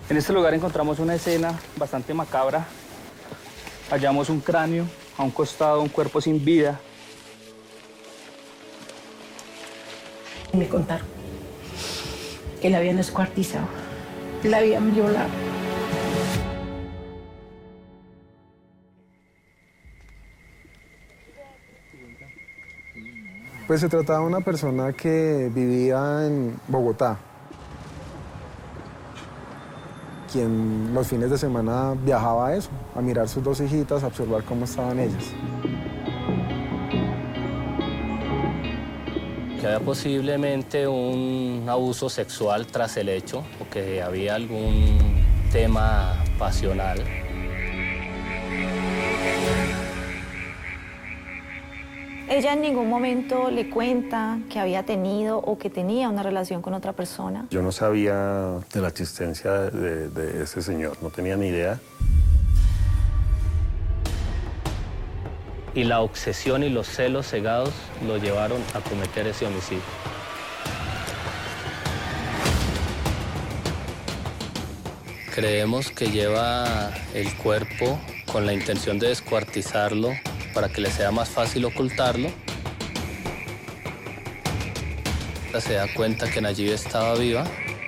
En este lugar encontramos una escena bastante macabra. Hallamos un cráneo, a un costado un cuerpo sin vida. Me contaron que la habían descuartizado, la habían violado. Pues se trataba de una persona que vivía en Bogotá, quien los fines de semana viajaba a eso, a mirar sus dos hijitas, a observar cómo estaban ellas. Que había posiblemente un abuso sexual tras el hecho, o que había algún tema pasional. Ella en ningún momento le cuenta que había tenido o que tenía una relación con otra persona. Yo no sabía de la existencia de ese señor, no tenía ni idea. Y la obsesión y los celos cegados lo llevaron a cometer ese homicidio. Creemos que lleva el cuerpo con la intención de descuartizarlo para que le sea más fácil ocultarlo. Se da cuenta que Nayib estaba viva.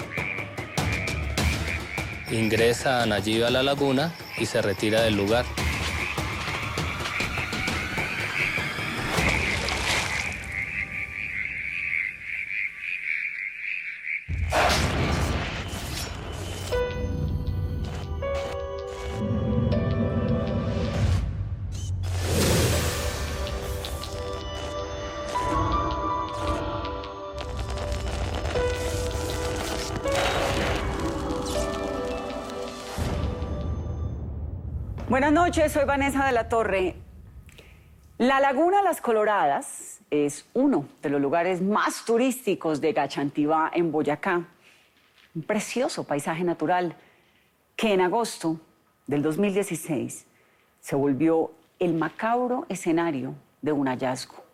Ingresa a Nayib a la laguna y se retira del lugar. Buenas noches, soy Vanessa de la Torre. La Laguna Las Coloradas es uno de los lugares más turísticos de Gachantivá, en Boyacá. Un precioso paisaje natural que en agosto del 2016 se volvió el macabro escenario de un hallazgo.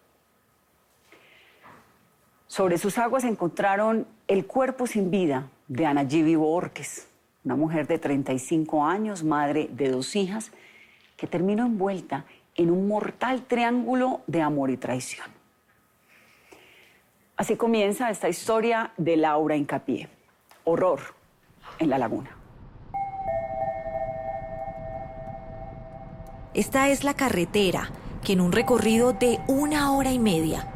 Sobre sus aguas encontraron el cuerpo sin vida de Anayibi Borges, una mujer de 35 años, madre de 2 hijas, que terminó envuelta en un mortal triángulo de amor y traición. Así comienza esta historia de Laura Hincapié. Horror en la laguna. Esta es la carretera que en un recorrido de 1 hora y media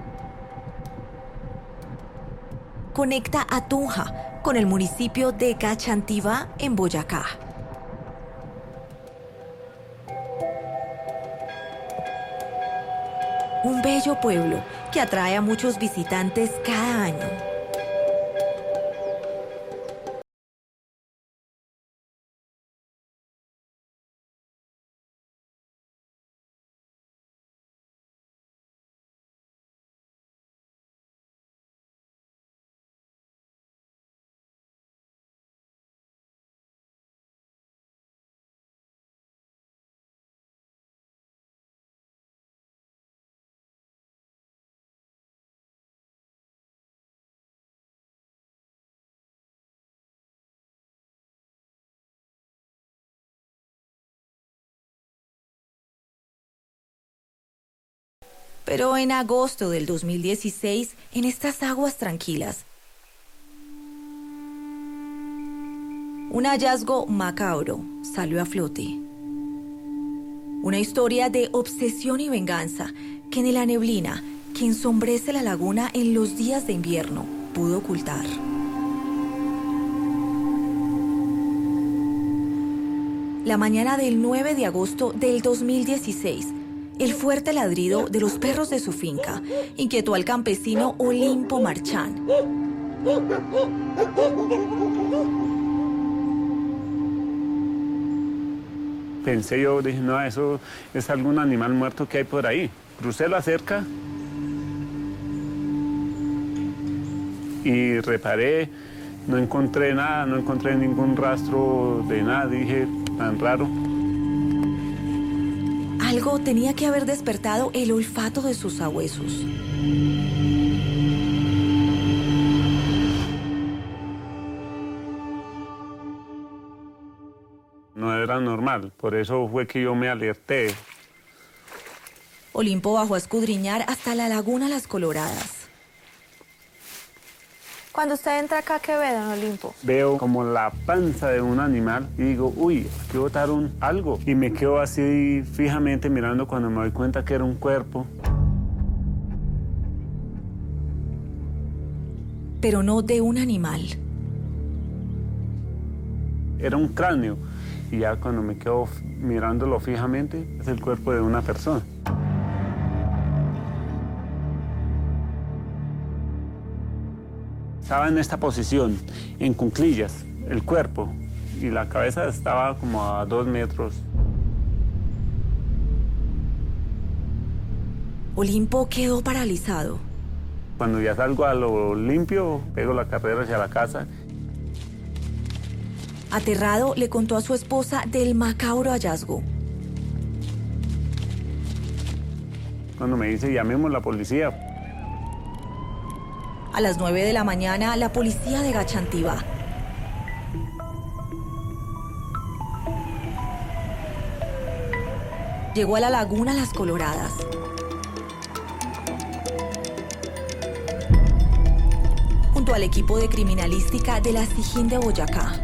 conecta a Tunja con el municipio de Gachantivá, en Boyacá. Un bello pueblo que atrae a muchos visitantes cada año. Pero en agosto del 2016, en estas aguas tranquilas, un hallazgo macabro salió a flote. Una historia de obsesión y venganza que en la neblina que ensombrece la laguna en los días de invierno pudo ocultar. La mañana del 9 de agosto del 2016, el fuerte ladrido de los perros de su finca inquietó al campesino Olimpo Marchán. Pensé yo, dije, no, eso es algún animal muerto que hay por ahí. Crucé la cerca y reparé, no encontré nada, no encontré ningún rastro de nada, dije, tan raro. Algo tenía que haber despertado el olfato de sus sabuesos. No era normal, por eso fue que yo me alerté. Olimpo bajó a escudriñar hasta la laguna Las Coloradas. Cuando usted entra acá, ¿qué ve, don Olimpo? Veo como la panza de un animal y digo, uy, aquí botaron algo. Y me quedo así fijamente mirando cuando me doy cuenta que era un cuerpo. Pero no de un animal. Era un cráneo. Y ya cuando me quedo mirándolo fijamente, es el cuerpo de una persona. Estaba en esta posición, en cuclillas, el cuerpo, y la cabeza estaba como a 2 metros. Olimpo quedó paralizado. Cuando ya salgo a lo limpio, pego la carrera hacia la casa. Aterrado, le contó a su esposa del macabro hallazgo. Cuando me dice, llamemos a la policía. A las 9 de la mañana, la policía de Gachantivá. Llegó a la laguna Las Coloradas. Junto al equipo de criminalística de la SIJIN de Boyacá.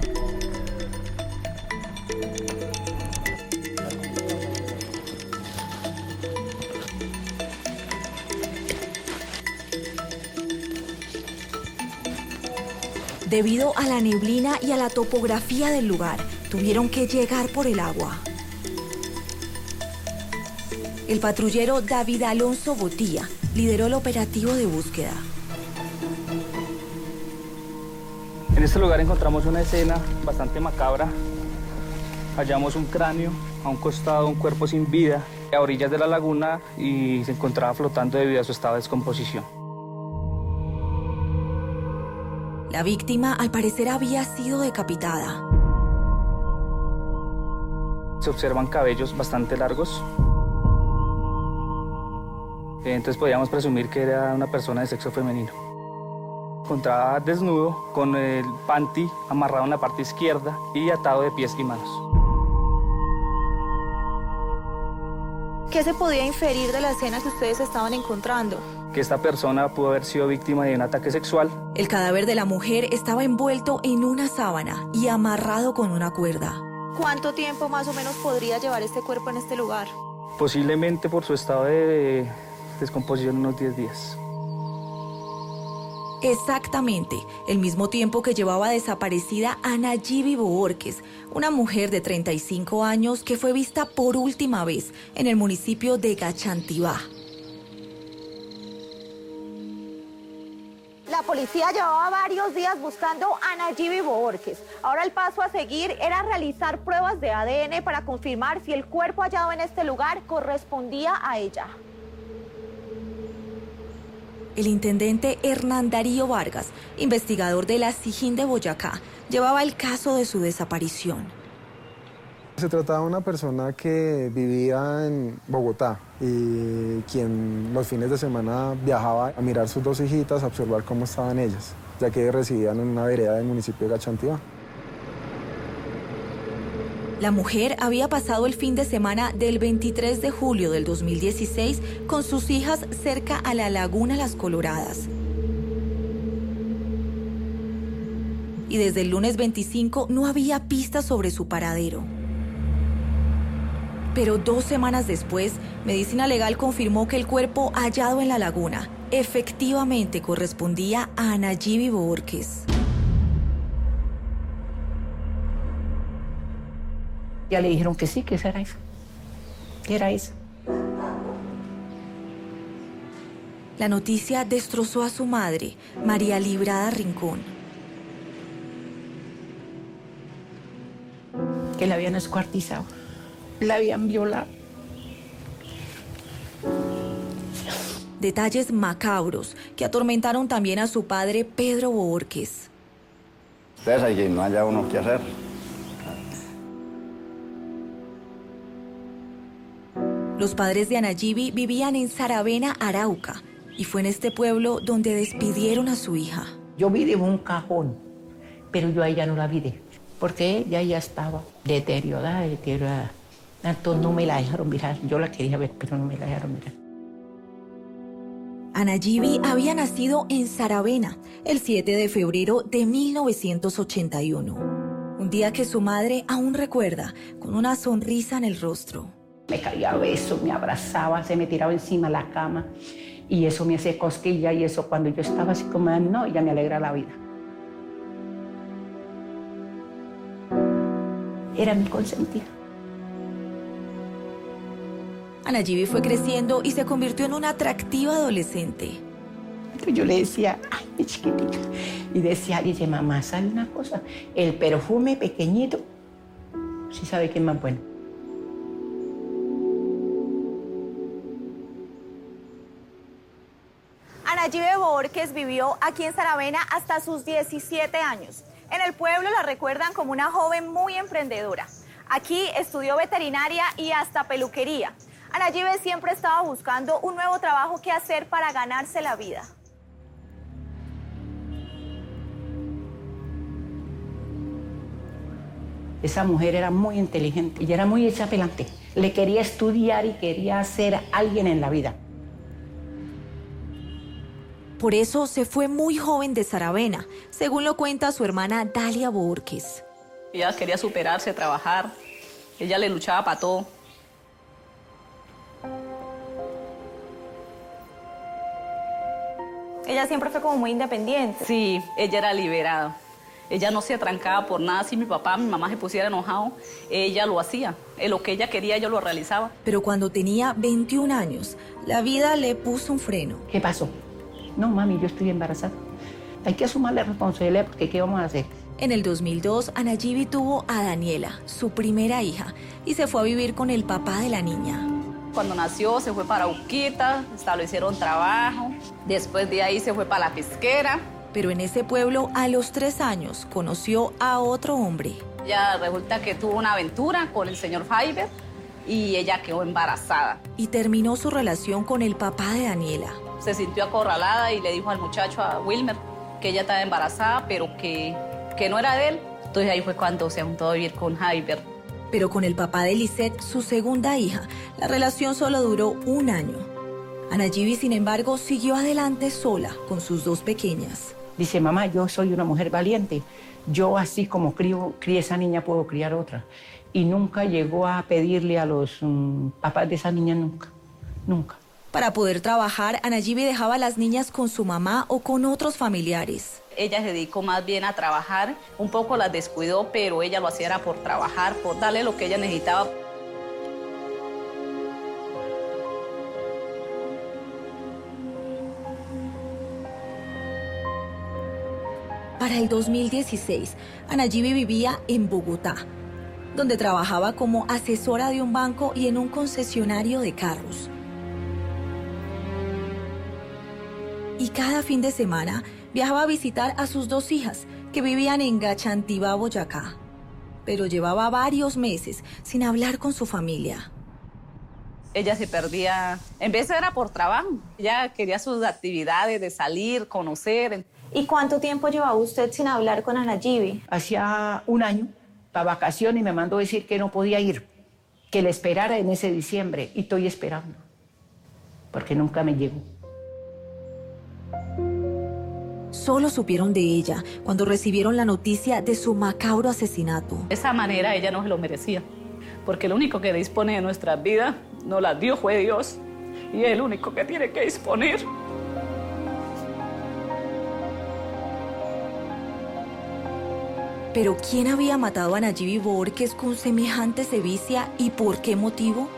Debido a la neblina y a la topografía del lugar, tuvieron que llegar por el agua. El patrullero David Alonso Botía lideró el operativo de búsqueda. En este lugar encontramos una escena bastante macabra. Hallamos un cráneo, a un costado un cuerpo sin vida, a orillas de la laguna, y se encontraba flotando debido a su estado de descomposición. La víctima, al parecer, había sido decapitada. Se observan cabellos bastante largos. Entonces podíamos presumir que era una persona de sexo femenino. Encontraba desnudo, con el panty amarrado en la parte izquierda y atado de pies y manos. ¿Qué se podía inferir de la escena que ustedes estaban encontrando? Que esta persona pudo haber sido víctima de un ataque sexual. El cadáver de la mujer estaba envuelto en una sábana y amarrado con una cuerda. ¿Cuánto tiempo más o menos podría llevar este cuerpo en este lugar? Posiblemente por su estado de descomposición unos 10 días. Exactamente, el mismo tiempo que llevaba desaparecida Anayibi Bohórquez, una mujer de 35 años que fue vista por última vez en el municipio de Gachantivá. La policía llevaba varios días buscando a Anayibi Bohórquez. Ahora el paso a seguir era realizar pruebas de ADN para confirmar si el cuerpo hallado en este lugar correspondía a ella. El intendente Hernán Darío Vargas, investigador de la SIJIN de Boyacá, llevaba el caso de su desaparición. Se trataba de una persona que vivía en Bogotá y quien los fines de semana viajaba a mirar sus 2 hijitas, a observar cómo estaban ellas, ya que residían en una vereda del municipio de Gachantivá. La mujer había pasado el fin de semana del 23 de julio del 2016 con sus hijas cerca a la laguna Las Coloradas. Y desde el lunes 25 no había pistas sobre su paradero. Pero 2 semanas después, Medicina Legal confirmó que el cuerpo hallado en la laguna efectivamente correspondía a Anayibi Bohórquez. Ya le dijeron que sí, que esa era esa. Que era esa. La noticia destrozó a su madre, María Librada Rincón. Que la habían escuartizado. La habían violado. Detalles macabros que atormentaron también a su padre, Pedro Bohórquez. Ustedes allí no haya uno que hacer. Los padres de Anayibi vivían en Saravena, Arauca, y fue en este pueblo donde despidieron a su hija. Yo vi de un cajón, pero yo a ella no la vi. porque ella ya estaba deteriorada. Entonces no me la dejaron mirar. Yo la quería ver, pero no me la dejaron mirar. Anayibi había nacido en Saravena el 7 de febrero de 1981. Un día que su madre aún recuerda con una sonrisa en el rostro. Me caía a besos, me abrazaba, se me tiraba encima de la cama y eso me hacía cosquilla y eso cuando yo estaba así como, no, ella me alegra la vida. Era mi consentida. Anayibi fue creciendo y se convirtió en una atractiva adolescente. Entonces yo le decía, ay, mi chiquitita. Y dice, mamá, ¿sabe una cosa? El perfume pequeñito, sí sabe que es más bueno. Anayibi Borges vivió aquí en Saravena hasta sus 17 años. En el pueblo la recuerdan como una joven muy emprendedora. Aquí estudió veterinaria y hasta peluquería. Anayibi siempre estaba buscando un nuevo trabajo que hacer para ganarse la vida. Esa mujer era muy inteligente y era muy hecha pelante. Le quería estudiar y quería ser alguien en la vida. Por eso se fue muy joven de Saravena, según lo cuenta su hermana Dalia Borges. Ella quería superarse, trabajar. Ella le luchaba para todo. Ella siempre fue como muy independiente. Sí, ella era liberada. Ella no se atrancaba por nada. Si mi papá, mi mamá se pusiera enojado, ella lo hacía. Lo que ella quería, yo lo realizaba. Pero cuando tenía 21 años, la vida le puso un freno. ¿Qué pasó? No, mami, yo estoy embarazada. Hay que asumirle responsabilidad porque ¿qué vamos a hacer? En el 2002, Anayibi tuvo a Daniela, su primera hija, y se fue a vivir con el papá de la niña. Cuando nació se fue para Uquita, establecieron trabajo. Después de ahí se fue para la pesquera. Pero en ese pueblo, a los 3 años, conoció a otro hombre. Ya resulta que tuvo una aventura con el señor Fiber y ella quedó embarazada. Y terminó su relación con el papá de Daniela. Se sintió acorralada y le dijo al muchacho, a Wilmer, que ella estaba embarazada, pero que no era de él. Entonces ahí fue cuando se juntó a vivir con Fiber. Pero con el papá de Lisette, su segunda hija, la relación solo duró 1 año. Anayibi, sin embargo, siguió adelante sola con sus 2 pequeñas. Dice, mamá, yo soy una mujer valiente. Yo así como crié esa niña, puedo criar otra. Y nunca llegó a pedirle a los papás de esa niña, nunca. Para poder trabajar, Anayibi dejaba a las niñas con su mamá o con otros familiares. Ella se dedicó más bien a trabajar, un poco las descuidó, pero ella lo hacía era por trabajar, por darle lo que ella necesitaba. Para el 2016, Anayibi vivía en Bogotá, donde trabajaba como asesora de un banco y en un concesionario de carros. Y cada fin de semana viajaba a visitar a sus 2 hijas, que vivían en Gachantivá, Boyacá. Pero llevaba varios meses sin hablar con su familia. Ella se perdía, en vez era por trabajo. Ella quería sus actividades de salir, conocer. ¿Y cuánto tiempo llevaba usted sin hablar con Anayibi? Hacía 1 año, para vacaciones, y me mandó decir que no podía ir, que le esperara en ese diciembre. Y estoy esperando, porque nunca me llegó. Solo supieron de ella cuando recibieron la noticia de su macabro asesinato. De esa manera ella no se lo merecía, porque el único que dispone de nuestras vidas nos las dio fue Dios, y es el único que tiene que disponer. Pero ¿quién había matado a Anayibi Borges con semejante sevicia y por qué motivo?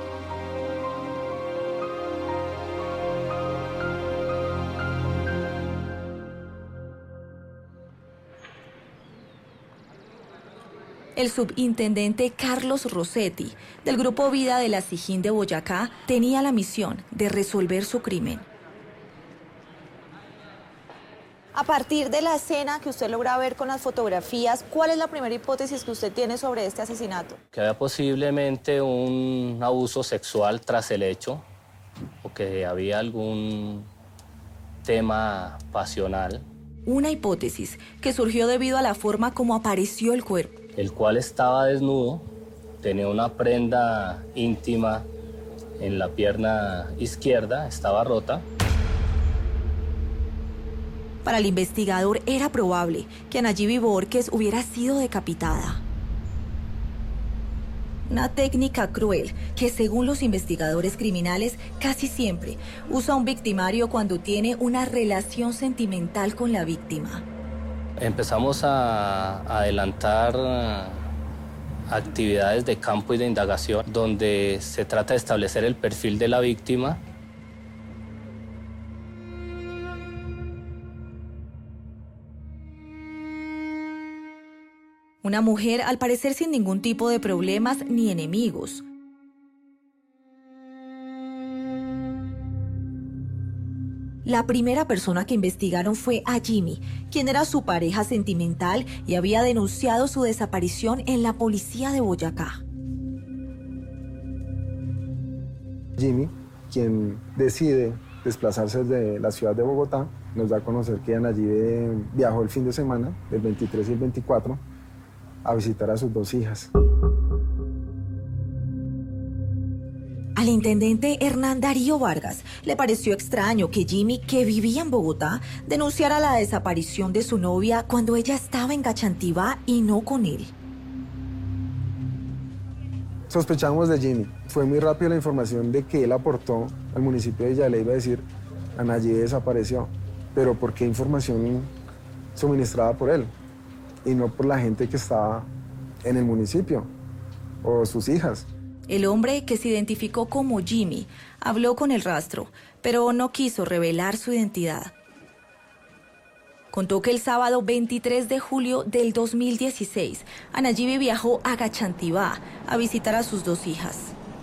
El subintendente Carlos Rossetti, del Grupo Vida de la Sijín de Boyacá, tenía la misión de resolver su crimen. A partir de la escena que usted logra ver con las fotografías, ¿cuál es la primera hipótesis que usted tiene sobre este asesinato? Que había posiblemente un abuso sexual tras el hecho, o que había algún tema pasional. una hipótesis que surgió debido a la forma como apareció el cuerpo. El cual estaba desnudo, tenía una prenda íntima en la pierna izquierda, estaba rota. Para el investigador era probable que Anayibi Borges hubiera sido decapitada. Una técnica cruel que, según los investigadores criminales, casi siempre usa un victimario cuando tiene una relación sentimental con la víctima. Empezamos a adelantar actividades de campo y de indagación, donde se trata de establecer el perfil de la víctima. Una mujer, al parecer, sin ningún tipo de problemas ni enemigos. La primera persona que investigaron fue a Jimmy, quien era su pareja sentimental y había denunciado su desaparición en la policía de Boyacá. Jimmy, quien decide desplazarse desde la ciudad de Bogotá, nos da a conocer que Anayibi viajó el fin de semana, el 23 y el 24, a visitar a sus dos hijas. Al intendente Hernán Darío Vargas le pareció extraño que Jimmy, que vivía en Bogotá, denunciara la desaparición de su novia cuando ella estaba en Gachantivá y no con él. Sospechamos de Jimmy. Fue muy rápido la información de que él aportó al municipio de Villaleiva a decir Anayibi desapareció. Pero ¿por qué información suministrada por él? Y no por la gente que estaba en el municipio o sus hijas. El hombre, que se identificó como Jimmy, habló con el rastro, pero no quiso revelar su identidad. Contó que el sábado 23 de julio del 2016, Anayibi viajó a Gachantivá a visitar a sus dos hijas.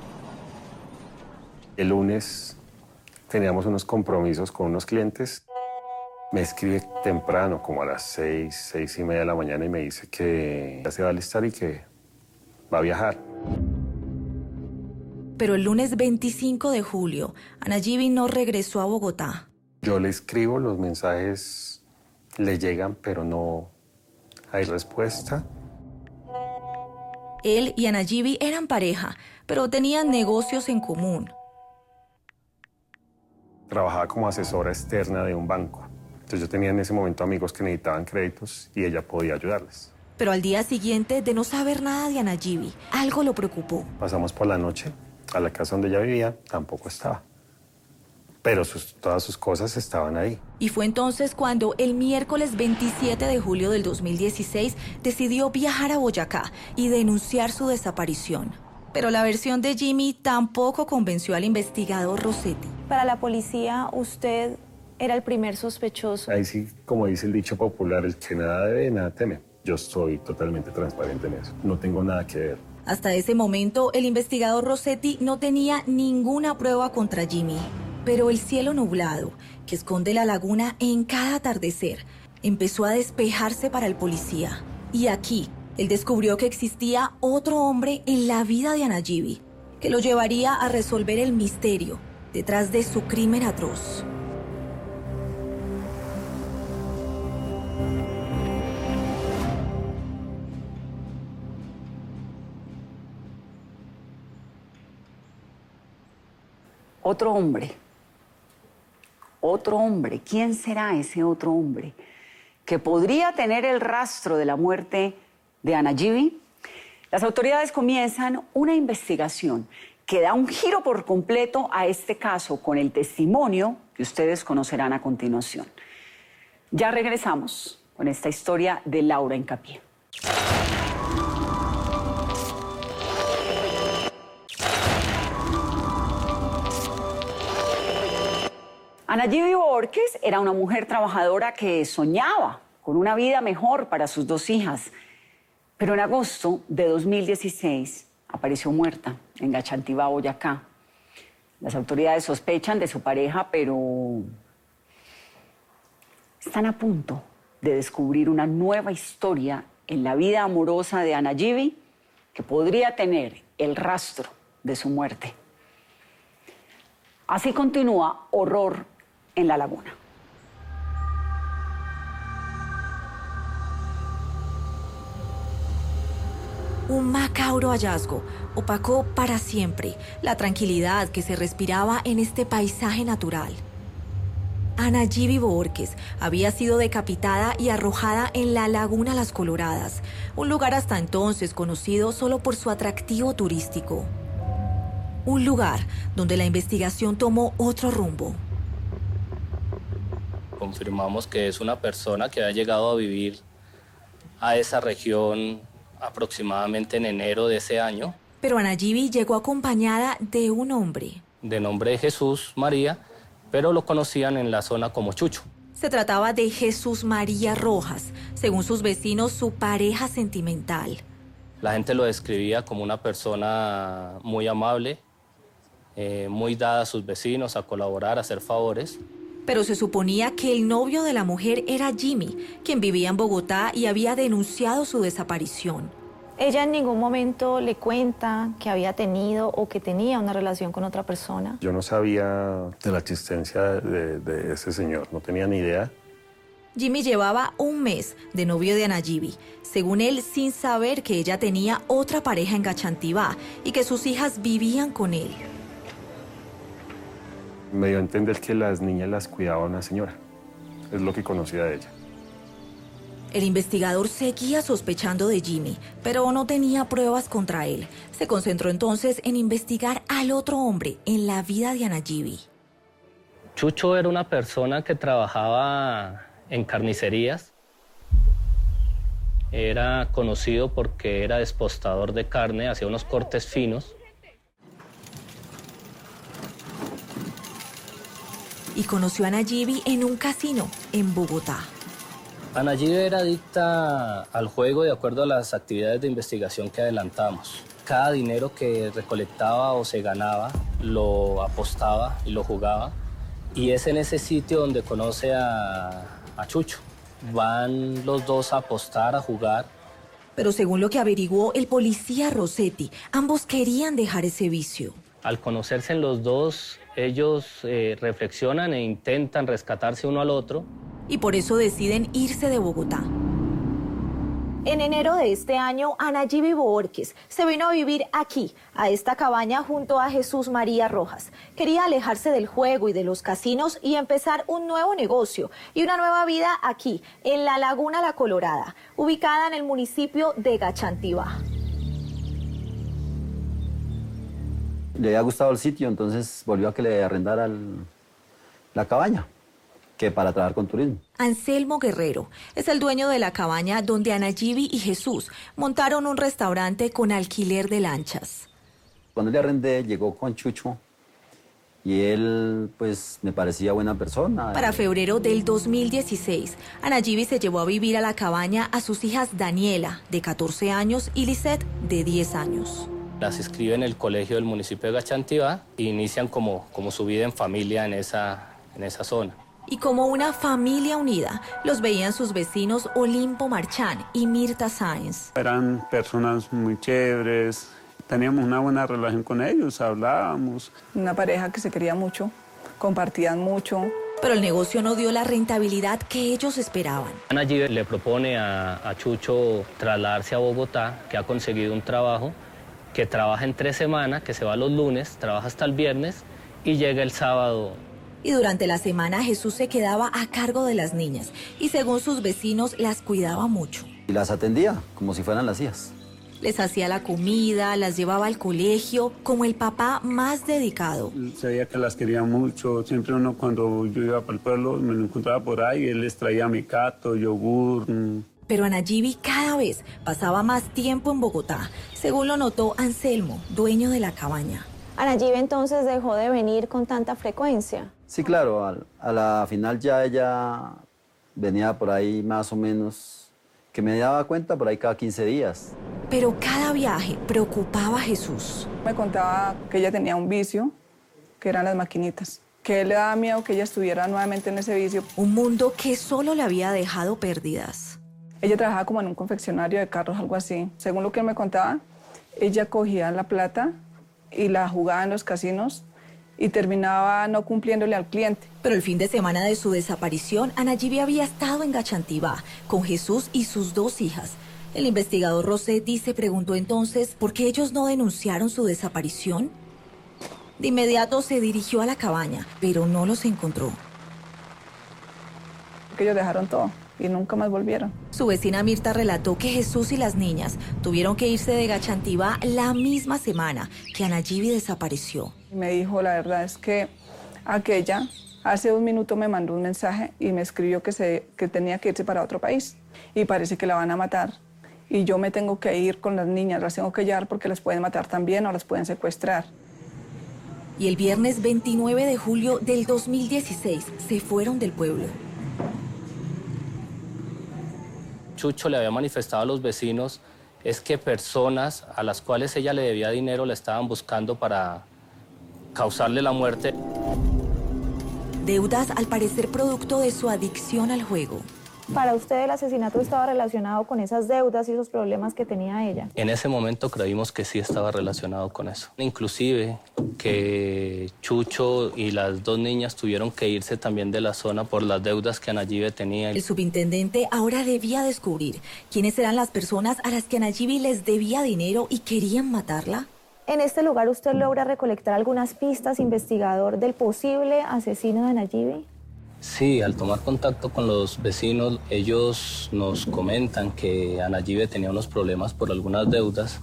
El lunes teníamos unos compromisos con unos clientes. Me escribe temprano, como a las 6:30 de la mañana, y me dice que ya se va a alistar y que va a viajar. Pero el lunes 25 de julio, Anayibi no regresó a Bogotá. Yo le escribo, los mensajes le llegan, pero no hay respuesta. Él y Anayibi eran pareja, pero tenían negocios en común. Trabajaba como asesora externa de un banco. Entonces yo tenía en ese momento amigos que necesitaban créditos y ella podía ayudarles. Pero al día siguiente, de no saber nada de Anayibi, algo lo preocupó. Pasamos por la noche a la casa donde ella vivía, tampoco estaba. Pero todas sus cosas estaban ahí. Y fue entonces cuando el miércoles 27 de julio del 2016 decidió viajar a Boyacá y denunciar su desaparición. Pero la versión de Jimmy tampoco convenció al investigador Rossetti. Para la policía, usted era el primer sospechoso. Ahí sí, como dice el dicho popular, el que nada debe, nada teme. Yo estoy totalmente transparente en eso. No tengo nada que ver. Hasta ese momento, el investigador Rossetti no tenía ninguna prueba contra Jimmy. Pero el cielo nublado, que esconde la laguna en cada atardecer, empezó a despejarse para el policía. Y aquí, él descubrió que existía otro hombre en la vida de Anayibi, que lo llevaría a resolver el misterio detrás de su crimen atroz. Otro hombre. Otro hombre. ¿Quién será ese otro hombre que podría tener el rastro de la muerte de Anayibi? Las autoridades comienzan una investigación que da un giro por completo a este caso con el testimonio que ustedes conocerán a continuación. Ya regresamos con esta historia de Laura Hincapié. Anayibi Borges era una mujer trabajadora que soñaba con una vida mejor para sus dos hijas. Pero en agosto de 2016 apareció muerta en Gachantivá, Boyacá. Las autoridades sospechan de su pareja, pero están a punto de descubrir una nueva historia en la vida amorosa de Anayibi que podría tener el rastro de su muerte. Así continúa Horror en la Laguna. Un macabro hallazgo opacó para siempre la tranquilidad que se respiraba en este paisaje natural. Anayibi Bohórquez había sido decapitada y arrojada en la laguna Las Coloradas, un lugar hasta entonces conocido solo por su atractivo turístico. Un lugar donde la investigación tomó otro rumbo. Confirmamos que es una persona que ha llegado a vivir a esa región aproximadamente en enero de ese año. Pero Anayibi llegó acompañada de un hombre. De nombre Jesús María, pero lo conocían en la zona como Chucho. Se trataba de Jesús María Rojas, según sus vecinos, su pareja sentimental. La gente lo describía como una persona muy amable, muy dada a sus vecinos, a colaborar, a hacer favores. Pero se suponía que el novio de la mujer era Jimmy, quien vivía en Bogotá y había denunciado su desaparición. Ella en ningún momento le cuenta que había tenido o que tenía una relación con otra persona. Yo no sabía de la existencia de ese señor, no tenía ni idea. Jimmy llevaba un mes de novio de Anayibi, según él sin saber que ella tenía otra pareja en Gachantivá y que sus hijas vivían con él. Me dio a entender que las niñas las cuidaba una señora, es lo que conocía de ella. El investigador seguía sospechando de Jimmy, pero no tenía pruebas contra él. Se concentró entonces en investigar al otro hombre en la vida de Anayibi. Chucho era una persona que trabajaba en carnicerías. Era conocido porque era despostador de carne, hacía unos cortes finos. Y conoció a Anayibi en un casino en Bogotá. Anayibi era adicta al juego de acuerdo a las actividades de investigación que adelantamos. Cada dinero que recolectaba o se ganaba lo apostaba y lo jugaba. Y es en ese sitio donde conoce a Chucho. Van los dos a apostar, a jugar. Pero según lo que averiguó el policía Rossetti, ambos querían dejar ese vicio. Al conocerse los dos, ellos reflexionan e intentan rescatarse uno al otro. Y por eso deciden irse de Bogotá. En enero de este año, Anayibi Bohórquez se vino a vivir aquí, a esta cabaña junto a Jesús María Rojas. Quería alejarse del juego y de los casinos y empezar un nuevo negocio y una nueva vida aquí, en la laguna La Colorada, ubicada en el municipio de Gachantivá. Le había gustado el sitio, entonces volvió a que le arrendara la cabaña, que para trabajar con turismo. Anselmo Guerrero es el dueño de la cabaña donde Anayibi y Jesús montaron un restaurante con alquiler de lanchas. Cuando le arrendé, llegó con Chucho y él, pues, me parecía buena persona. Para febrero del 2016, Anayibi se llevó a vivir a la cabaña a sus hijas Daniela, de 14 años, y Lisette, de 10 años. Las inscribe en el colegio del municipio de Gachantivá e inician como su vida en familia en esa zona. Y como una familia unida, los veían sus vecinos Olimpo Marchán y Mirta Sáenz. Eran personas muy chéveres, teníamos una buena relación con ellos, hablábamos. Una pareja que se quería mucho, compartían mucho. Pero el negocio no dio la rentabilidad que ellos esperaban. Anayibi le propone a Chucho trasladarse a Bogotá, que ha conseguido un trabajo, que trabaja en 3 semanas, que se va los lunes, trabaja hasta el viernes y llega el sábado. Y durante la semana Jesús se quedaba a cargo de las niñas y según sus vecinos las cuidaba mucho. Y las atendía como si fueran las hijas. Les hacía la comida, las llevaba al colegio, como el papá más dedicado. Se veía que las quería mucho. Siempre uno cuando yo iba para el pueblo me lo encontraba por ahí, él les traía mecato, yogur. Pero Anayibi cada vez pasaba más tiempo en Bogotá, según lo notó Anselmo, dueño de la cabaña. Anayibi entonces dejó de venir con tanta frecuencia. Sí, claro, a la final ya ella venía por ahí más o menos, que me daba cuenta por ahí cada 15 días. Pero cada viaje preocupaba a Jesús. Me contaba que ella tenía un vicio, que eran las maquinitas, que él le daba miedo que ella estuviera nuevamente en ese vicio. Un mundo que solo le había dejado pérdidas. Ella trabajaba como en un confeccionario de carros, algo así. Según lo que él me contaba, ella cogía la plata y la jugaba en los casinos y terminaba no cumpliéndole al cliente. Pero el fin de semana de su desaparición, Anayibi había estado en Gachantivá con Jesús y sus 2 hijas. El investigador Rossetti se preguntó entonces por qué ellos no denunciaron su desaparición. De inmediato se dirigió a la cabaña, pero no los encontró. Que ellos dejaron todo y nunca más volvieron. Su vecina Mirta relató que Jesús y las niñas tuvieron que irse de Gachantivá la misma semana que Anayibi desapareció. Me dijo, la verdad es que aquella hace un minuto me mandó un mensaje y me escribió que tenía que irse para otro país y parece que la van a matar. Y yo me tengo que ir con las niñas, las tengo que llevar porque las pueden matar también o las pueden secuestrar. Y el viernes 29 de julio del 2016 se fueron del pueblo. Chucho le había manifestado a los vecinos es que personas a las cuales ella le debía dinero la estaban buscando para causarle la muerte. Deudas al parecer producto de su adicción al juego. ¿Para usted el asesinato estaba relacionado con esas deudas y esos problemas que tenía ella? En ese momento creímos que sí estaba relacionado con eso. Inclusive que Chucho y las dos niñas tuvieron que irse también de la zona por las deudas que Anayibi tenía. El subintendente ahora debía descubrir quiénes eran las personas a las que Anayibi les debía dinero y querían matarla. En este lugar usted logra recolectar algunas pistas, investigador, del posible asesino de Anayibi. Sí, al tomar contacto con los vecinos, ellos nos comentan que Anayibi tenía unos problemas por algunas deudas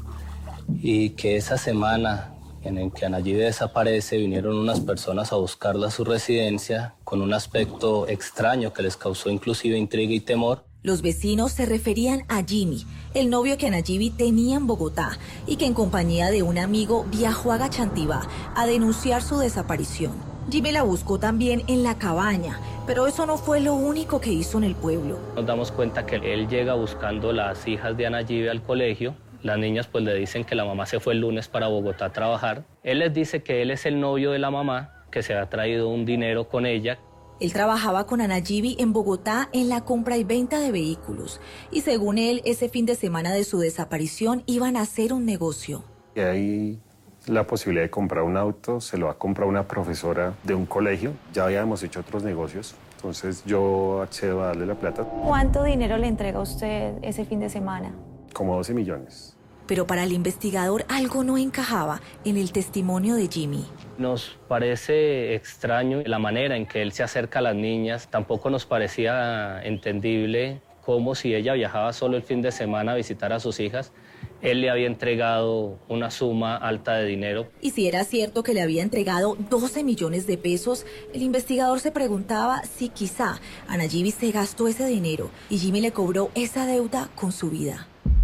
y que esa semana en que Anayibi desaparece vinieron unas personas a buscarla a su residencia con un aspecto extraño que les causó inclusive intriga y temor. Los vecinos se referían a Jimmy, el novio que Anayibi tenía en Bogotá y que en compañía de un amigo viajó a Gachantivá a denunciar su desaparición. Jimmy la buscó también en la cabaña, pero eso no fue lo único que hizo en el pueblo. Nos damos cuenta que él llega buscando las hijas de Anayibi al colegio. Las niñas pues le dicen que la mamá se fue el lunes para Bogotá a trabajar. Él les dice que él es el novio de la mamá, que se ha traído un dinero con ella. Él trabajaba con Anayibi en Bogotá en la compra y venta de vehículos. Y según él, ese fin de semana de su desaparición iban a hacer un negocio. Y ahí la posibilidad de comprar un auto, se lo ha comprado una profesora de un colegio. Ya habíamos hecho otros negocios, entonces yo accedo a darle la plata. ¿Cuánto dinero le entrega usted ese fin de semana? Como 12 millones. Pero para el investigador algo no encajaba en el testimonio de Jimmy. Nos parece extraño la manera en que él se acerca a las niñas. Tampoco nos parecía entendible cómo si ella viajaba solo el fin de semana a visitar a sus hijas, él le había entregado una suma alta de dinero. Y si era cierto que le había entregado 12 millones de pesos, el investigador se preguntaba si quizá Anayibi se gastó ese dinero y Jimmy le cobró esa deuda con su vida.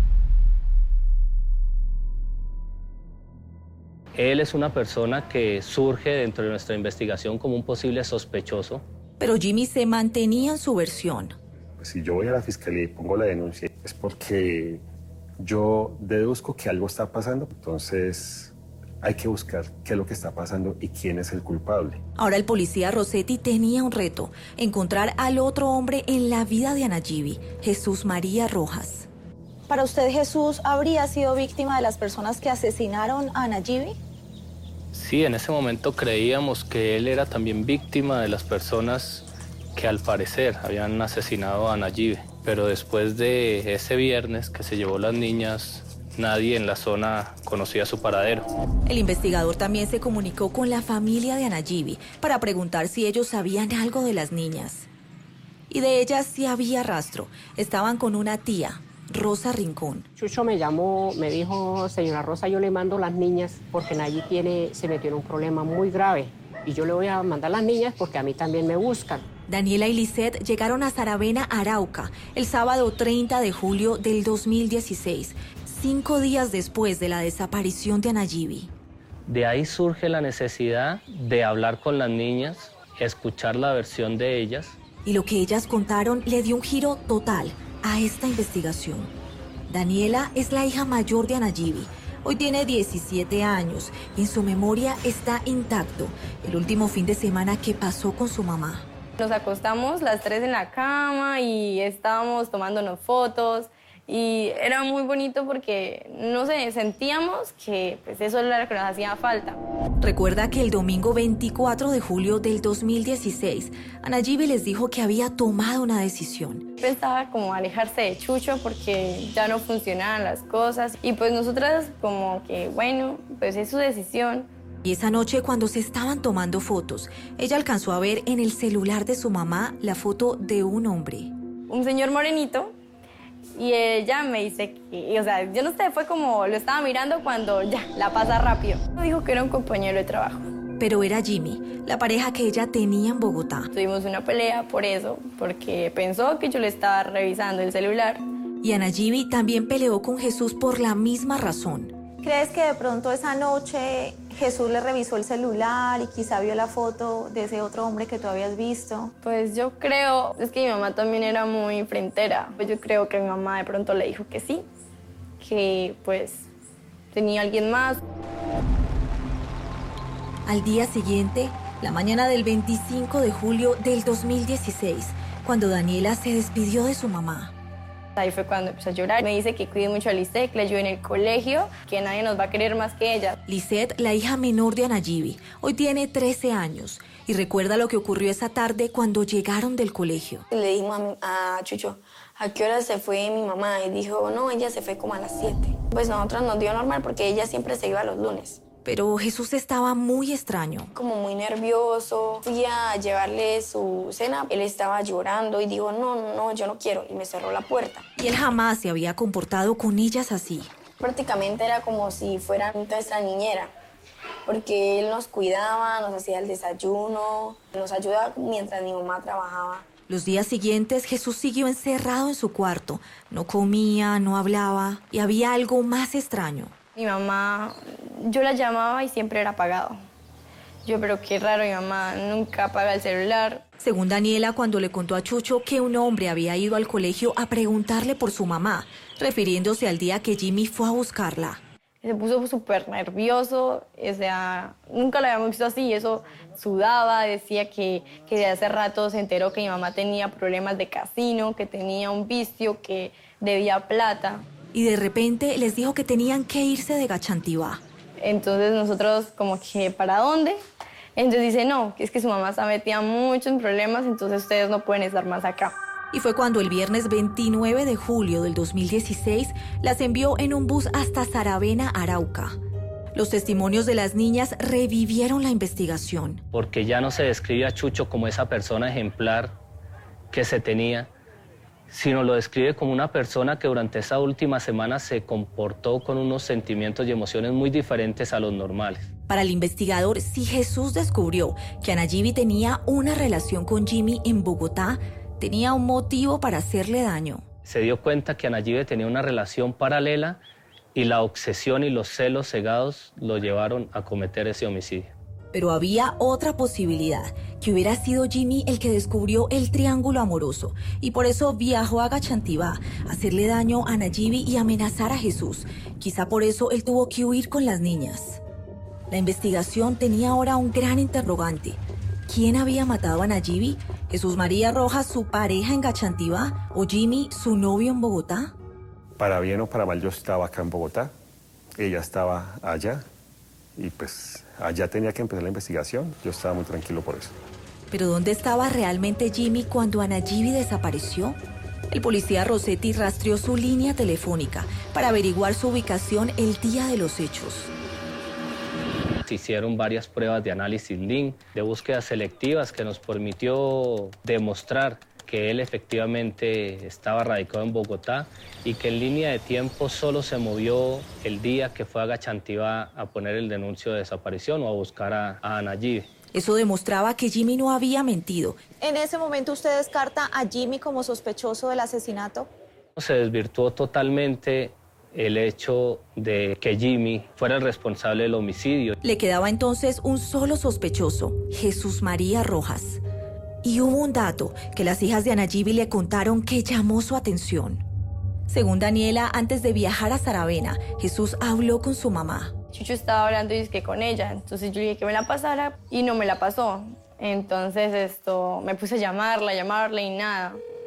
Él es una persona que surge dentro de nuestra investigación como un posible sospechoso. Pero Jimmy se mantenía en su versión. Si yo voy a la fiscalía y pongo la denuncia, es porque yo deduzco que algo está pasando. Entonces hay que buscar qué es lo que está pasando y quién es el culpable. Ahora el policía Rossetti tenía un reto: encontrar al otro hombre en la vida de Anayibi, Jesús María Rojas. ¿Para usted Jesús habría sido víctima de las personas que asesinaron a Anayibi? Sí, en ese momento creíamos que él era también víctima de las personas que al parecer habían asesinado a Anayibi. Pero después de ese viernes que se llevó las niñas, nadie en la zona conocía su paradero. El investigador también se comunicó con la familia de Anayibi para preguntar si ellos sabían algo de las niñas. Y de ellas sí había rastro. Estaban con una tía, Rosa Rincón. Chucho me llamó, me dijo: señora Rosa, yo le mando las niñas porque Nayi se metió en un problema muy grave y yo le voy a mandar las niñas porque a mí también me buscan. Daniela y Lisette llegaron a Saravena, Arauca, el sábado 30 de julio del 2016, 5 días después de la desaparición de Anayibi. De ahí surge la necesidad de hablar con las niñas, escuchar la versión de ellas. Y lo que ellas contaron le dio un giro total a esta investigación. Daniela es la hija mayor de Anayibi. Hoy tiene 17 años y en su memoria está intacto el último fin de semana que pasó con su mamá. Nos acostamos las 3 en la cama y estábamos tomándonos fotos Y era muy bonito porque, no sé, sentíamos que pues, eso era lo que nos hacía falta. Recuerda que el domingo 24 de julio del 2016, Anayibi les dijo que había tomado una decisión. Pensaba como alejarse de Chucho porque ya no funcionaban las cosas. Y pues nosotras como que, bueno, pues es su decisión. Y esa noche, cuando se estaban tomando fotos, ella alcanzó a ver en el celular de su mamá la foto de un hombre. Un señor morenito. Y ella me dice que, o sea, yo no sé, fue como lo estaba mirando cuando ya, la pasa rápido. Dijo que era un compañero de trabajo. Pero era Jimmy, la pareja que ella tenía en Bogotá. Tuvimos una pelea por eso, porque pensó que yo le estaba revisando el celular. Y Anayibi también peleó con Jesús por la misma razón. ¿Crees que de pronto esa noche Jesús le revisó el celular y quizá vio la foto de ese otro hombre que tú habías visto? Pues yo creo, es que mi mamá también era muy frentera. Pues yo creo que mi mamá de pronto le dijo que sí, que pues tenía alguien más. Al día siguiente, la mañana del 25 de julio del 2016, cuando Daniela se despidió de su mamá. Ahí fue cuando empezó a llorar. Me dice que cuide mucho a Lisette, que la ayude en el colegio, que nadie nos va a querer más que ella. Lisette, la hija menor de Anayibi, hoy tiene 13 años y recuerda lo que ocurrió esa tarde cuando llegaron del colegio. Le dijimos a Chucho, ¿a qué hora se fue mi mamá? Y dijo, no, ella se fue como a las 7. Pues nosotros nos dio normal porque ella siempre se iba los lunes. Pero Jesús estaba muy extraño. Como muy nervioso. Fui a llevarle su cena. Él estaba llorando y dijo, no, yo no quiero. Y me cerró la puerta. Y él jamás se había comportado con ellas así. Prácticamente era como si fuera nuestra niñera. Porque él nos cuidaba, nos hacía el desayuno, nos ayudaba mientras mi mamá trabajaba. Los días siguientes Jesús siguió encerrado en su cuarto. No comía, no hablaba y había algo más extraño. Mi mamá, yo la llamaba y siempre era apagado. Yo, pero qué raro, mi mamá nunca apaga el celular. Según Daniela, cuando le contó a Chucho que un hombre había ido al colegio a preguntarle por su mamá, refiriéndose al día que Jimmy fue a buscarla. Se puso súper nervioso, o sea, nunca lo habíamos visto así, eso sudaba, decía que de hace rato se enteró que mi mamá tenía problemas de casino, que tenía un vicio, que debía plata. Y de repente les dijo que tenían que irse de Gachantivá. Entonces nosotros como que, ¿para dónde? Entonces dice, no, es que su mamá está metida mucho en problemas, entonces ustedes no pueden estar más acá. Y fue cuando el viernes 29 de julio del 2016 las envió en un bus hasta Saravena, Arauca. Los testimonios de las niñas revivieron la investigación. Porque ya no se describe a Chucho como esa persona ejemplar que se tenía, sino lo describe como una persona que durante esa última semana se comportó con unos sentimientos y emociones muy diferentes a los normales. Para el investigador, si Jesús descubrió que Anayibi tenía una relación con Jimmy en Bogotá, tenía un motivo para hacerle daño. Se dio cuenta que Anayibi tenía una relación paralela y la obsesión y los celos cegados lo llevaron a cometer ese homicidio. Pero había otra posibilidad, que hubiera sido Jimmy el que descubrió el triángulo amoroso y por eso viajó a Gachantivá a hacerle daño a Anayibi y amenazar a Jesús. Quizá por eso él tuvo que huir con las niñas. La investigación tenía ahora un gran interrogante. ¿Quién había matado a Anayibi? ¿Jesús María Rojas, su pareja en Gachantivá, o Jimmy, su novio en Bogotá? Para bien o para mal, yo estaba acá en Bogotá, ella estaba allá y pues allá tenía que empezar la investigación. Yo estaba muy tranquilo por eso. ¿Pero dónde estaba realmente Jimmy cuando Anayibi desapareció? El policía Rossetti rastreó su línea telefónica para averiguar su ubicación el día de los hechos. Se hicieron varias pruebas de análisis link, de búsquedas selectivas que nos permitió demostrar que él efectivamente estaba radicado en Bogotá y que en línea de tiempo solo se movió el día que fue a Gachantivá a poner el denuncio de desaparición o a buscar a Anayibi. Eso demostraba que Jimmy no había mentido. ¿En ese momento usted descarta a Jimmy como sospechoso del asesinato? Se desvirtuó totalmente el hecho de que Jimmy fuera el responsable del homicidio. Le quedaba entonces un solo sospechoso, Jesús María Rojas. Y hubo un dato que las hijas de Anayibi le contaron que llamó su atención. Según Daniela, antes de viajar a Saravena, Jesús habló con su mamá. Chucho estaba hablando y es que con ella, entonces yo le dije que me la pasara y no me la pasó. Entonces me puse a llamarla y nada.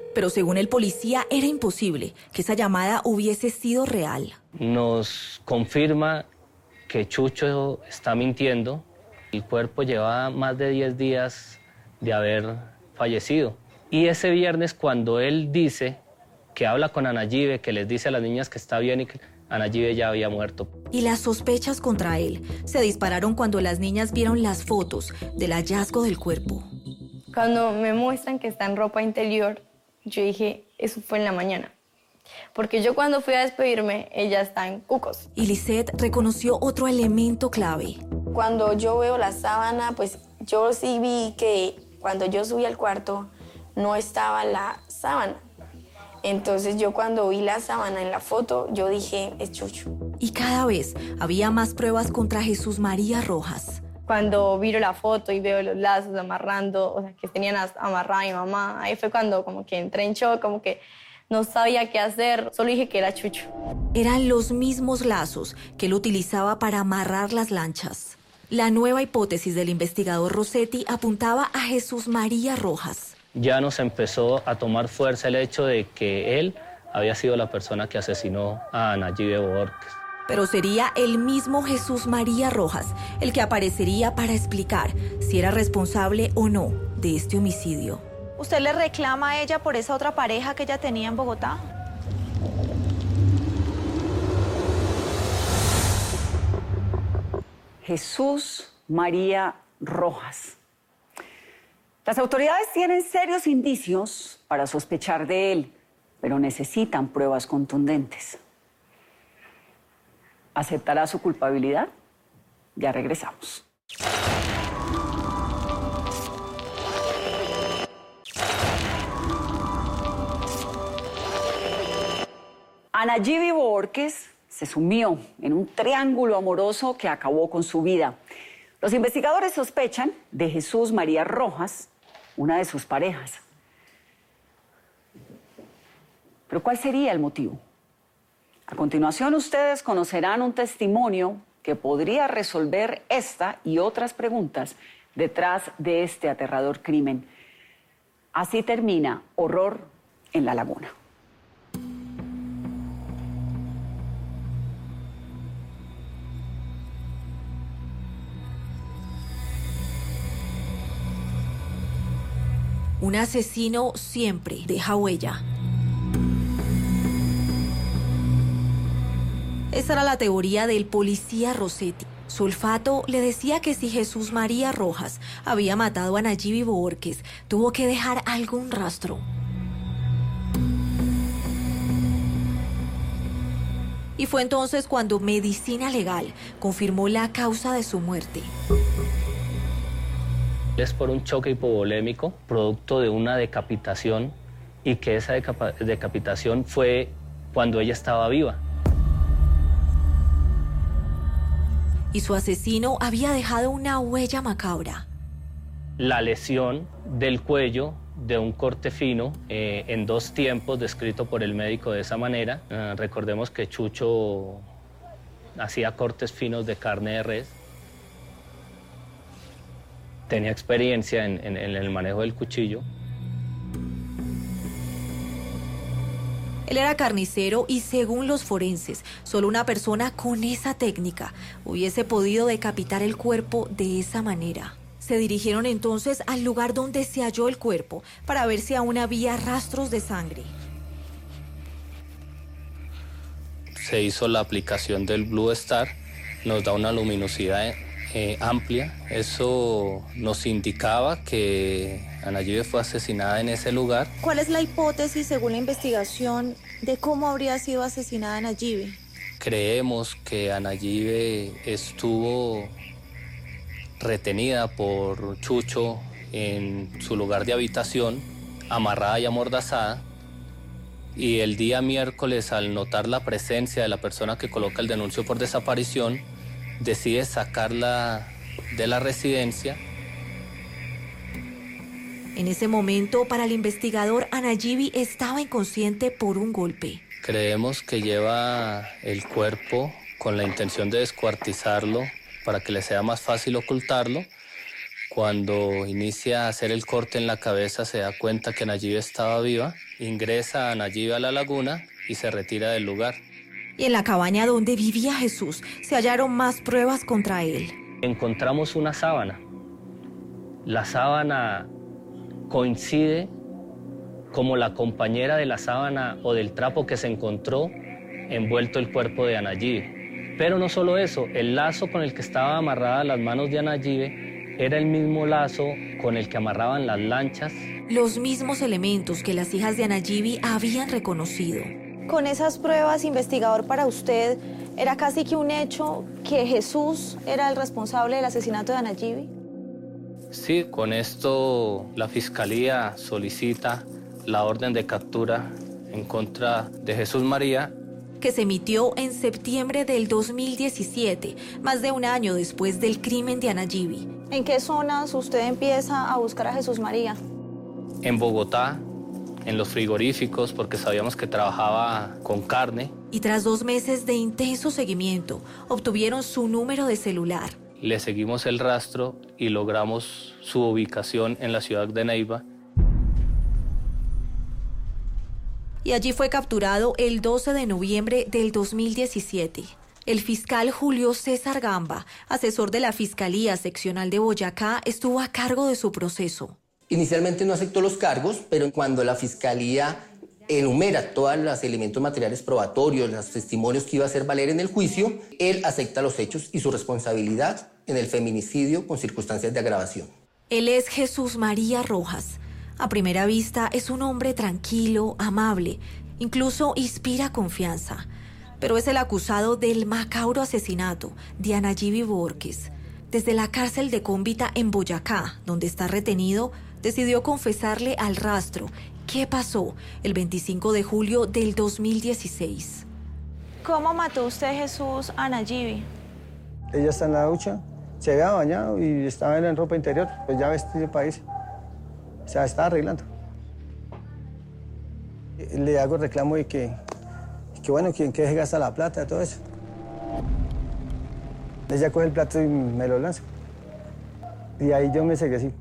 Pero según el policía, era imposible que esa llamada hubiese sido real. Nos confirma que Chucho está mintiendo. El cuerpo llevaba más de 10 días de haber fallecido. Y ese viernes, cuando él dice que habla con Anayibe, que les dice a las niñas que está bien y que Anayibe ya había muerto. Y las sospechas contra él se dispararon cuando las niñas vieron las fotos del hallazgo del cuerpo. Cuando me muestran que está en ropa interior, yo dije, eso fue en la mañana. Porque yo cuando fui a despedirme, ella está en Cucos. Y Lisette reconoció otro elemento clave. Cuando yo veo la sábana, pues yo sí vi que cuando yo subí al cuarto no estaba la sábana. Entonces yo cuando vi la sábana en la foto, yo dije, es Chucho. Y cada vez había más pruebas contra Jesús María Rojas. Cuando miro la foto y veo los lazos amarrando, o sea, que tenían amarrada a mi mamá, ahí fue cuando como que entré en shock, como que no sabía qué hacer, solo dije que era Chucho. Eran los mismos lazos que él utilizaba para amarrar las lanchas. La nueva hipótesis del investigador Rossetti apuntaba a Jesús María Rojas. Ya nos empezó a tomar fuerza el hecho de que él había sido la persona que asesinó a Anayibe Bohórquez. Pero sería el mismo Jesús María Rojas el que aparecería para explicar si era responsable o no de este homicidio. ¿Usted le reclama a ella por esa otra pareja que ella tenía en Bogotá? Jesús María Rojas. Las autoridades tienen serios indicios para sospechar de él, pero necesitan pruebas contundentes. ¿Aceptará su culpabilidad? Ya regresamos. Anayibe Bohórquez se sumió en un triángulo amoroso que acabó con su vida. Los investigadores sospechan de Jesús María Rojas, una de sus parejas. ¿Pero cuál sería el motivo? A continuación, ustedes conocerán un testimonio que podría resolver esta y otras preguntas detrás de este aterrador crimen. Así termina Horror en la Laguna. Un asesino siempre deja huella. Esa era la teoría del policía Rossetti. Su olfato le decía que si Jesús María Rojas había matado a Anayibe Bohórquez, tuvo que dejar algún rastro. Y fue entonces cuando Medicina Legal confirmó la causa de su muerte. Es por un choque hipovolémico, producto de una decapitación, y que esa decapitación fue cuando ella estaba viva. Y su asesino había dejado una huella macabra. La lesión del cuello de un corte fino en 2 tiempos, descrito por el médico de esa manera. Recordemos que Chucho hacía cortes finos de carne de res. Tenía experiencia en el manejo del cuchillo. Él era carnicero y, según los forenses, solo una persona con esa técnica hubiese podido decapitar el cuerpo de esa manera. Se dirigieron entonces al lugar donde se halló el cuerpo para ver si aún había rastros de sangre. Se hizo la aplicación del Blue Star, nos da una luminosidad amplia. Eso nos indicaba que Anayibe fue asesinada en ese lugar. ¿Cuál es la hipótesis, según la investigación, de cómo habría sido asesinada Anayibe? Creemos que Anayibe estuvo retenida por Chucho en su lugar de habitación, amarrada y amordazada, y el día miércoles, al notar la presencia de la persona que coloca el denuncio por desaparición, decide sacarla de la residencia. En ese momento, para el investigador, Anayibe estaba inconsciente por un golpe. Creemos que lleva el cuerpo con la intención de descuartizarlo para que le sea más fácil ocultarlo, Cuando inicia a hacer el corte en la cabeza se da cuenta que Nayibe estaba viva, ingresa a Nayibe a la laguna y se retira del lugar. Y en la cabaña donde vivía Jesús se hallaron más pruebas contra él. Encontramos una sábana. La sábana coincide como la compañera de la sábana o del trapo que se encontró envuelto el cuerpo de Anayibe. Pero no solo eso, el lazo con el que estaba amarrada las manos de Anayibe era el mismo lazo con el que amarraban las lanchas. Los mismos elementos que las hijas de Anayibe habían reconocido. Con esas pruebas, investigador, para usted, ¿era casi que un hecho que Jesús era el responsable del asesinato de Anayibe? Sí, con esto la Fiscalía solicita la orden de captura en contra de Jesús María, que se emitió en septiembre del 2017, más de un año después del crimen de Anayibe. ¿En qué zonas usted empieza a buscar a Jesús María? En Bogotá, en los frigoríficos, porque sabíamos que trabajaba con carne. Y tras 2 meses de intenso seguimiento, obtuvieron su número de celular. Le seguimos el rastro y logramos su ubicación en la ciudad de Neiva. Y allí fue capturado el 12 de noviembre del 2017. El fiscal Julio César Gamba, asesor de la Fiscalía Seccional de Boyacá, estuvo a cargo de su proceso. Inicialmente no aceptó los cargos, pero cuando la Fiscalía enumera todos los elementos materiales probatorios, los testimonios que iba a hacer valer en el juicio, él acepta los hechos y su responsabilidad en el feminicidio con circunstancias de agravación. Él es Jesús María Rojas. A primera vista es un hombre tranquilo, amable, incluso inspira confianza. Pero es el acusado del macabro asesinato de Anayibe Borges. Desde la cárcel de Cómbita en Boyacá, donde está retenido, decidió confesarle al rastro qué pasó el 25 de julio del 2016. ¿Cómo mató usted, Jesús, a Anayibe? Ella está en la ducha, se había bañado y estaba en ropa interior, pues ya vestido de país. O sea, estaba arreglando. Le hago reclamo de que bueno, quien que se gasta la plata, todo eso. Ella coge el plato y me lo lanza. Y ahí yo me seguí así.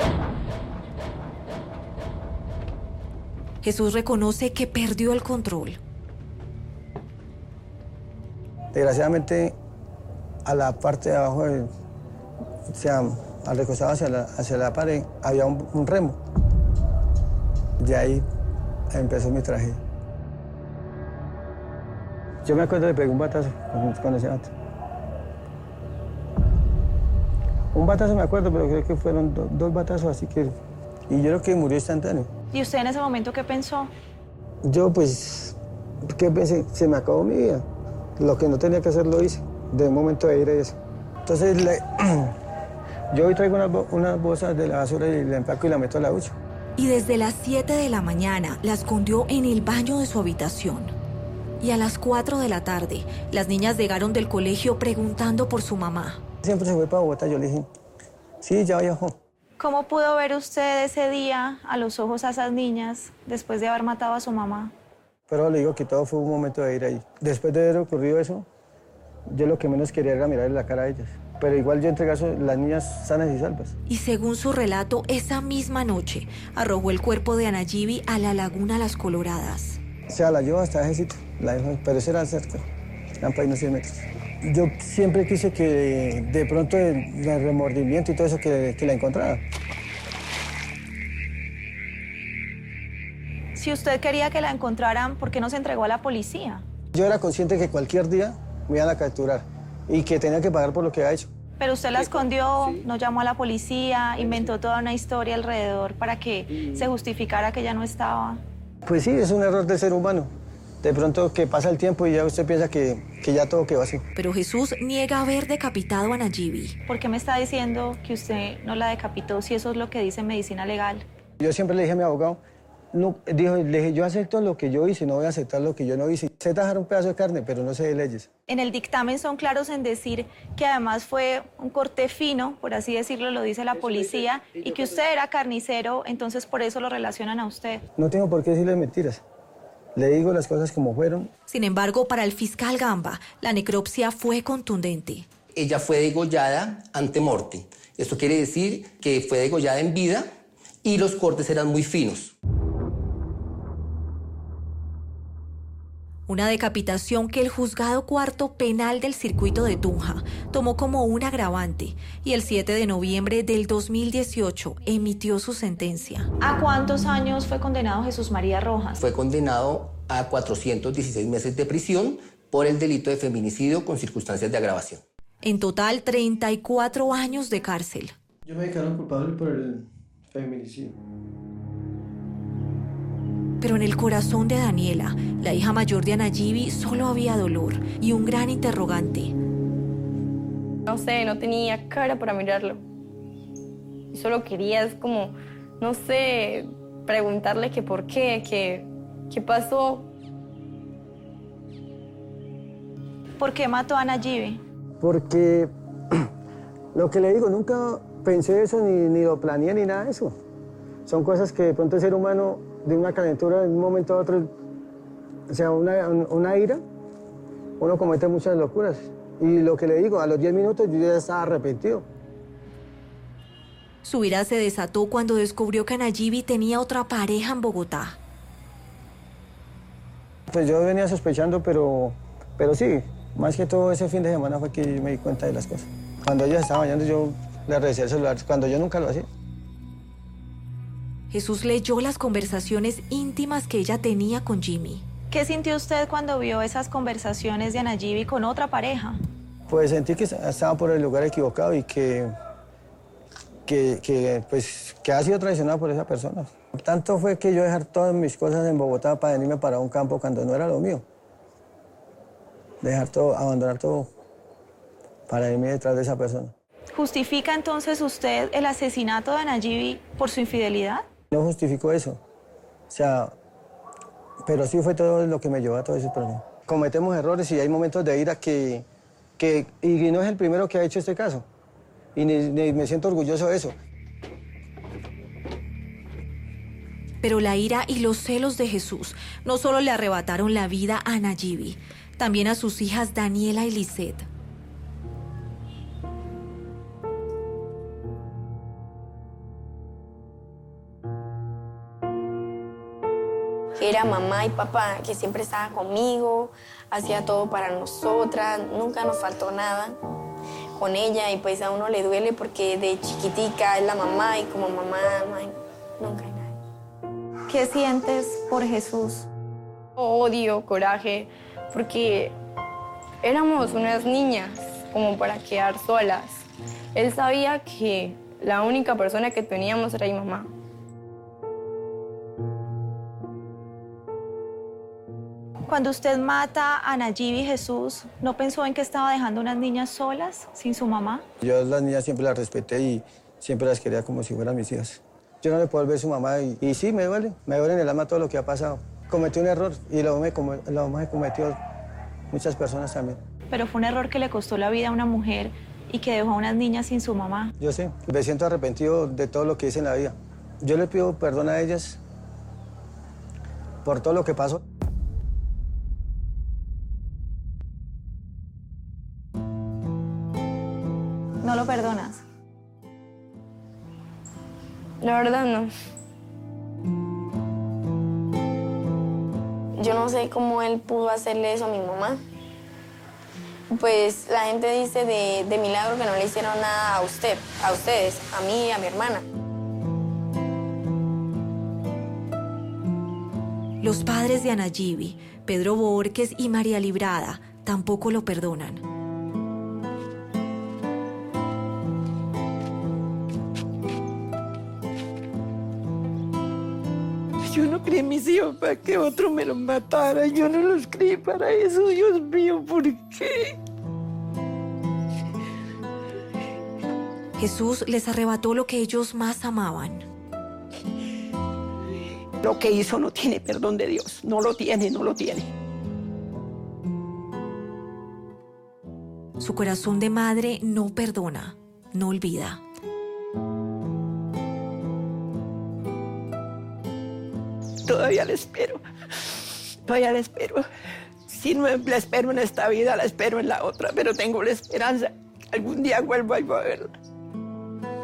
Jesús reconoce que perdió el control. Desgraciadamente, a la parte de abajo, o sea, al recostado hacia la pared, había un remo. De ahí empezó mi tragedia. Yo me acuerdo que le pegué un batazo con ese bate. Un batazo me acuerdo, pero creo que fueron dos batazos, así que... Y yo creo que murió instantáneo. ¿Y usted en ese momento qué pensó? Yo, pues, ¿qué pensé? Se me acabó mi vida. Lo que no tenía que hacer lo hice, de un momento de ir a eso. Entonces, yo hoy traigo unas bolsas de la basura y la empaco y la meto a la ducha. Y desde las 7 de la mañana la escondió en el baño de su habitación. Y a las 4 de la tarde, las niñas llegaron del colegio preguntando por su mamá. Siempre se fue para Bogotá, yo le dije, sí, ya viajó. ¿Cómo pudo ver usted ese día a los ojos a esas niñas después de haber matado a su mamá? Pero le digo que todo fue un momento de ir ahí. Después de haber ocurrido eso, yo lo que menos quería era mirarle la cara a ellas. Pero igual yo entregué a las niñas sanas y salvas. Y según su relato, esa misma noche arrojó el cuerpo de Anayibe a la laguna Las Coloradas. O sea, la llevó hasta ese sitio, pero eso era cerca, eran para unos 100 metros. Yo siempre quise que de pronto el remordimiento y todo eso que la encontrara. Si usted quería que la encontraran, ¿por qué no se entregó a la policía? Yo era consciente que cualquier día me iban a capturar y que tenía que pagar por lo que había hecho. Pero usted la escondió, no llamó a la policía, inventó toda una historia alrededor para que se justificara que ella no estaba. Pues sí, es un error del ser humano. De pronto que pasa el tiempo y ya usted piensa que ya todo quedó así. Pero Jesús niega haber decapitado a Anayibe. ¿Por qué me está diciendo que usted no la decapitó si eso es lo que dice medicina legal? Yo siempre le dije a mi abogado, no, le dije, yo acepto lo que yo hice, no voy a aceptar lo que yo no hice. Sé tajar un pedazo de carne, pero no sé de leyes. En el dictamen son claros en decir que además fue un corte fino, por así decirlo, lo dice la policía, y que usted era carnicero, entonces por eso lo relacionan a usted. No tengo por qué decirle mentiras. Le digo las cosas como fueron. Sin embargo, para el fiscal Gamba, la necropsia fue contundente. Ella fue degollada ante morte Esto quiere decir que fue degollada en vida y los cortes eran muy finos. Una decapitación que el Juzgado Cuarto Penal del Circuito de Tunja tomó como un agravante y el 7 de noviembre del 2018 emitió su sentencia. ¿A cuántos años fue condenado Jesús María Rojas? Fue condenado a 416 meses de prisión por el delito de feminicidio con circunstancias de agravación. En total, 34 años de cárcel. Yo me declaro culpable por el feminicidio. Pero en el corazón de Daniela, la hija mayor de Anayibi, solo había dolor y un gran interrogante. No sé, no tenía cara para mirarlo. Y solo quería, es como, no sé, preguntarle que por qué, qué pasó. ¿Por qué mató a Anayibi? Porque lo que le digo, nunca pensé eso, ni lo planeé, ni nada de eso. Son cosas que de pronto el ser humano, de una calentura de un momento a otro, o sea, una ira, uno comete muchas locuras. Y lo que le digo, a los 10 minutos yo ya estaba arrepentido. Su ira se desató cuando descubrió que Anayibi tenía otra pareja en Bogotá. Pues yo venía sospechando, pero sí, más que todo ese fin de semana fue que me di cuenta de las cosas. Cuando ella estaba bañando yo le revisé el celular, cuando yo nunca lo hacía. Jesús leyó las conversaciones íntimas que ella tenía con Jimmy. ¿Qué sintió usted cuando vio esas conversaciones de Anayibi con otra pareja? Pues sentí que estaba por el lugar equivocado y que ha sido traicionado por esa persona. Tanto fue que yo dejar todas mis cosas en Bogotá para venirme para un campo cuando no era lo mío. Dejar todo, abandonar todo para irme detrás de esa persona. ¿Justifica entonces usted el asesinato de Anayibi por su infidelidad? No justifico eso. O sea, pero sí fue todo lo que me llevó a todo ese problema. Cometemos errores y hay momentos de ira y no es el primero que ha hecho este caso. Y ni me siento orgulloso de eso. Pero la ira y los celos de Jesús no solo le arrebataron la vida a Anayibi, también a sus hijas Daniela y Lisette. Era mamá y papá, que siempre estaba conmigo, hacía todo para nosotras, nunca nos faltó nada con ella, y pues a uno le duele porque de chiquitica es la mamá y como mamá nunca hay nadie. ¿Qué sientes por Jesús? Odio, coraje, porque éramos unas niñas como para quedar solas. Él sabía que la única persona que teníamos era mi mamá. Cuando usted mata a Anayibi, Jesús, ¿no pensó en que estaba dejando unas niñas solas, sin su mamá? Yo a las niñas siempre las respeté y siempre las quería como si fueran mis hijas. Yo no le puedo ver a su mamá y sí, me duele en el alma todo lo que ha pasado. Cometí un error y lo hemos cometido muchas personas también. Pero fue un error que le costó la vida a una mujer y que dejó a unas niñas sin su mamá. Yo sé, me siento arrepentido de todo lo que hice en la vida. Yo le pido perdón a ellas por todo lo que pasó. ¿No lo perdonas? La verdad, no. Yo no sé cómo él pudo hacerle eso a mi mamá. Pues la gente dice de milagro que no le hicieron nada a ustedes, a mí y a mi hermana. Los padres de Anayibi, Pedro Borges y María Librada, tampoco lo perdonan. Yo no crié mis hijos para que otro me los matara. Yo no los crié para eso. Dios mío, ¿por qué? Jesús les arrebató lo que ellos más amaban. Lo que hizo no tiene perdón de Dios. No lo tiene, no lo tiene. Su corazón de madre no perdona, no olvida. Todavía la espero. Todavía la espero. Si no la espero en esta vida, la espero en la otra. Pero tengo la esperanza. Algún día vuelvo a verla.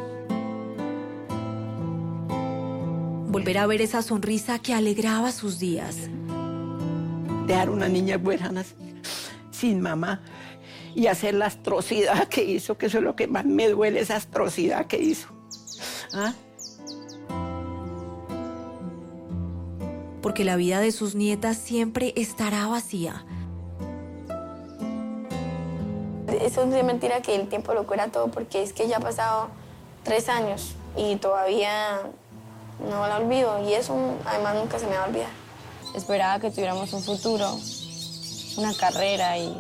volver a ver esa sonrisa que alegraba sus días. Dejar una niña huérfanas sin mamá y hacer la atrocidad que hizo, que eso es lo que más me duele, esa atrocidad que hizo. ¿Ah? Porque la vida de sus nietas siempre estará vacía. Eso es mentira que el tiempo lo cura todo, porque es que ya ha pasado 3 años y todavía no la olvido, y eso además nunca se me va a olvidar. Esperaba que tuviéramos un futuro, una carrera, y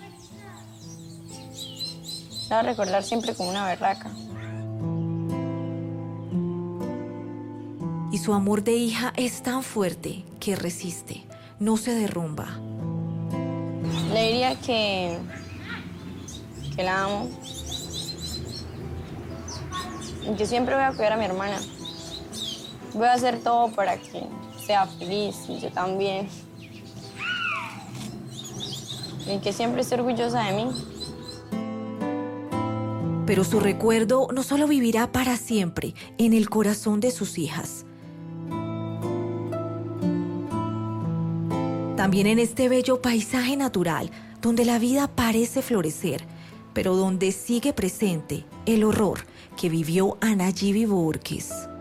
la voy a recordar siempre como una berraca. Y su amor de hija es tan fuerte que resiste, no se derrumba. Le diría que la amo y que siempre voy a cuidar a mi hermana. Voy a hacer todo para que sea feliz y yo también. Y que siempre esté orgullosa de mí. Pero su recuerdo no solo vivirá para siempre en el corazón de sus hijas. También en este bello paisaje natural, donde la vida parece florecer, pero donde sigue presente el horror que vivió Ana Yivi Borges.